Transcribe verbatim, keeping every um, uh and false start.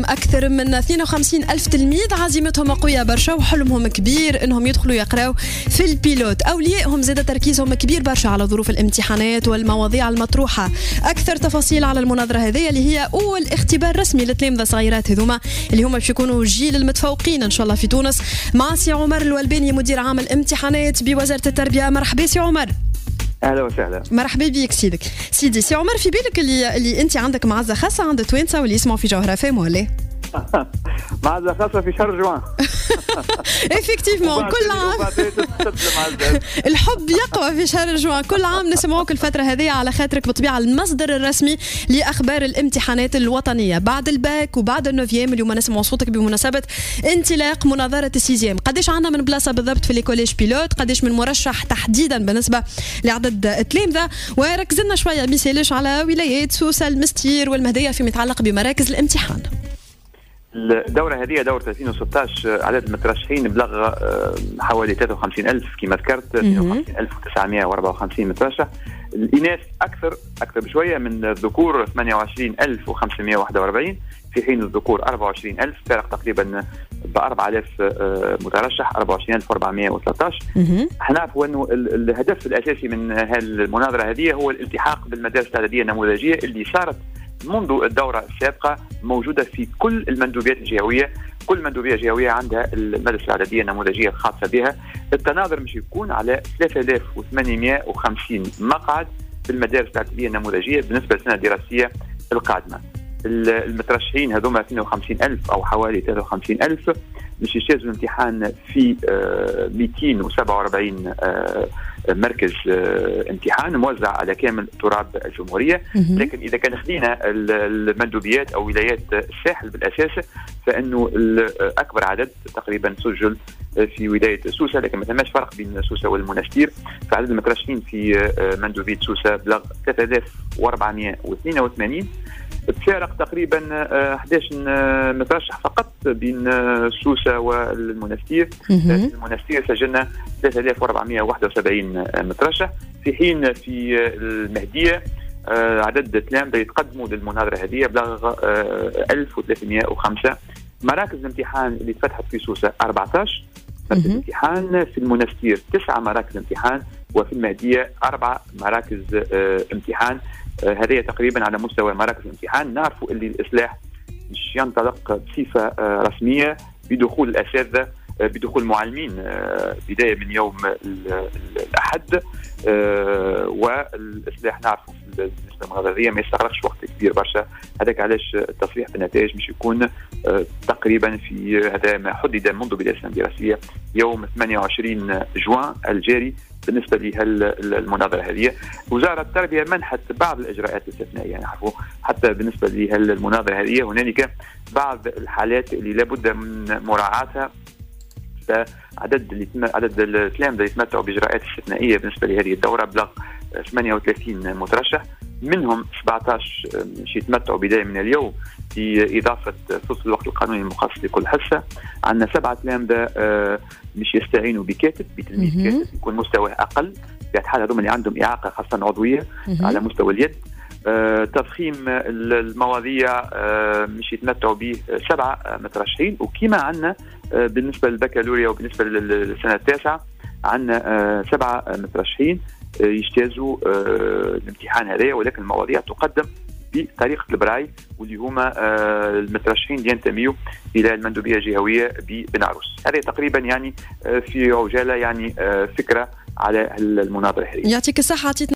أكثر من اثنين وخمسين ألف تلميذ عزيمتهم قوية برشا وحلمهم كبير إنهم يدخلوا يقراوا في البيلوت. أوليائهم زاد تركيزهم كبير برشا على ظروف الامتحانات والمواضيع المطروحة. أكثر تفاصيل على المناظرة هذه اللي هي أول اختبار رسمي للتلامذة الصغيرات هذوما اللي هما باش يكونوا جيل المتفوقين إن شاء الله في تونس، مع سي عمر الولباني مدير عام الامتحانات بوزارة التربية. مرحبا سي عمر. اهلا وسهلا. مرحبا بك سيدك. سيدي سي عمر، في بالك اللي اللي انت عندك معزه خاصه عند توانسه واللي يسمعوا في جوهره فام ولا؟ معزه خاصه في شهر جوان. افكتيفمون كل عام الحب يقوى في شهر جوان، كل عام نسمعوك الفتره هذه على خاطرك بطبيعه المصدر الرسمي لاخبار الامتحانات الوطنيه بعد الباك وبعد النوفيام. اليوم نسمعوا صوتك بمناسبه انطلاق مناظره السيزيام. قداش عندنا من بلاصه بالضبط في ليكوليج بيلوت؟ قداش من مرشح تحديدا بالنسبه لعدد التلامذه؟ وركزنا شويه مثالش على ولايات سوسه المستير والمهديه فيما يتعلق بمراكز الامتحان. الدورة هذه دورة ألفين وستة عشر عدد المترشحين بلغ حوالي ثلاثة وخمسين ألف كما ذكرت، اثنين وخمسين ألف وتسعمائة وأربعة وخمسين مترشح. الإناث أكثر أكثر بشوية من الذكور، ثمانية وعشرين ألف وخمسمائة وواحد وأربعين، في حين الذكور أربعة وعشرين ألف، فارق تقريبا ب أربعة آلاف مترشح، أربعة وعشرين ألف وأربعمائة وثلاثة عشر. نعرفوا أنه الهدف الأساسي من هالمناظرة هذه هو الالتحاق بالمدارس الإعدادية النموذجية اللي صارت منذ الدورة السابقة موجودة في كل المندوبيات الجهوية. كل مندوبية جهوية عندها المدرسة الإعدادية النموذجية الخاصة بها. التناظر مش يكون على ثلاثة آلاف وثمانمائة وخمسين مقعد في المدارس الإعدادية النموذجية بالنسبة للسنة الدراسية القادمة. المترشحين هذوما اثنين وخمسين ألف أو حوالي ثلاثة وخمسين ألف مش يجتازوا الامتحان في مئتين وسبعة وأربعين مركز امتحان موزع على كامل تراب الجمهورية. لكن إذا كان خدينا المندوبيات أو ولايات الساحل بالأساس فإنه أكبر عدد تقريبا سجل في ولاية سوسة، لكن ما ثماش فرق بين سوسة والمنستير. فعدد المترشحين في مندوبية سوسة بلغ ثلاثة آلاف وأربعمائة واثنين وثمانين، بفارق تقريبا أحد عشر مترشح فقط بين سوسة والمنستير. المنستير سجلنا ثلاثة آلاف وأربعمائة وواحد وسبعين مترشح، في حين في المهدية عدد التلامذة يتقدموا للمناظرة هذه بلغ ألف وثلاثمائة وخمسة. مراكز الامتحان اللي فتحت في سوسة أربعة عشر مركز امتحان، في المنستير تسعة مراكز امتحان، وفي المهدية أربع مراكز امتحان. هذه تقريبا على مستوى مراكز الامتحان. نعرفوا اللي الإصلاح مش ينطلق بصفة رسمية بدخول الأساتذة، بدخول معلمين بداية من يوم الأحد، والإصلاح نعرفوا بالنسبة للمناظرة ما يستغرقش وقت كبير برشا. هذاك علاش التصريح بالنتائج مش يكون تقريبا في هذا ما حدد منذ بداية السنة الدراسية يوم ثمانية وعشرين جوان الجاري. بالنسبة للمناظرة هذه وزارة التربية منحت بعض الإجراءات الاستثنائية. يعني عفوا حتى بالنسبة للمناظرة هذه هنالك بعض الحالات اللي لابد من مراعاتها. عدد اللي عدد التلامذة اللي يتمتعوا بإجراءات استثنائية بالنسبة لهذه الدورة بلغ ثمانية وثلاثين مترشح، منهم سبعة عشر مش يتمتعوا بداية من اليوم بإضافة ثلث الوقت القانوني المخصص لكل حصة. عندنا سبعة تلامذة مش يستعينوا بكاتب بتلميذ كاتب يكون مستواه أقل، في حال هذوما اللي عندهم إعاقة خاصة عضوية على مستوى اليد. آه، تضخيم المواضيع آه، مش يتمتعوا به سبعة مترشحين. وكما عندنا آه، بالنسبة للبكالوريا وبالنسبة للسنة التاسعة عندنا آه، سبعة مترشحين آه، يجتازوا آه، الامتحان هذا، ولكن المواضيع تقدم بطريقة البراي واللي هما آه، المترشحين اللي ينتميوا إلى المندوبية الجهوية ببنعروس. هذه تقريبا يعني آه، في عجالة يعني آه، فكرة على المناظرة هذه. يعطيك الصحة.